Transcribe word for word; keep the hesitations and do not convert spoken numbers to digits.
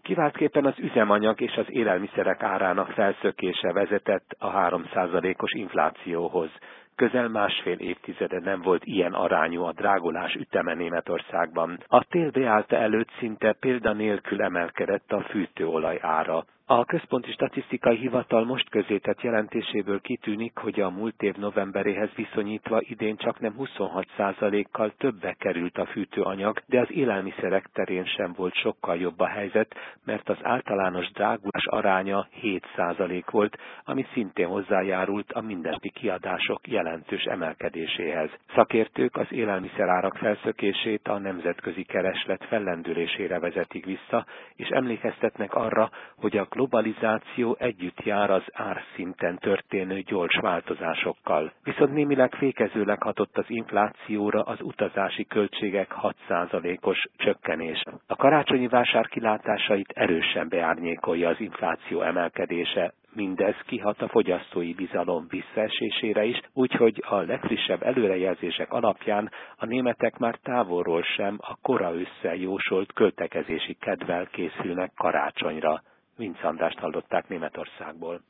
Kiváltképpen az üzemanyag és az élelmiszerek árának felszökése vezetett a három százalékos inflációhoz. Közel másfél évtizede nem volt ilyen arányú a drágulás üteme Németországban. A tél beállta előtt szinte példa nélkül emelkedett a fűtőolaj ára. A Központi Statisztikai Hivatal most közzétett jelentéséből kitűnik, hogy a múlt év novemberéhez viszonyítva idén csaknem huszonhat százalékkal többe került a fűtőanyag, de az élelmiszerek terén sem volt sokkal jobb a helyzet, mert az általános drágulás aránya hét százalék volt, ami szintén hozzájárult a mindennapi kiadások jelentős emelkedéséhez. Szakértők az élelmiszerárak felszökését a nemzetközi kereslet fellendülésére vezetik vissza, és emlékeztetnek arra, hogy a globalizáció együtt jár az árszinten történő gyors változásokkal. Viszont némileg fékezőleg hatott az inflációra az utazási költségek hat százalékos csökkenés. A karácsonyi vásár kilátásait erősen beárnyékolja az infláció emelkedése. Mindez kihat a fogyasztói bizalom visszaesésére is, úgyhogy a legfrissebb előrejelzések alapján a németek már távolról sem a kora ősszel jósolt költekezési kedvel készülnek karácsonyra. Vince Andrást hallották Németországból.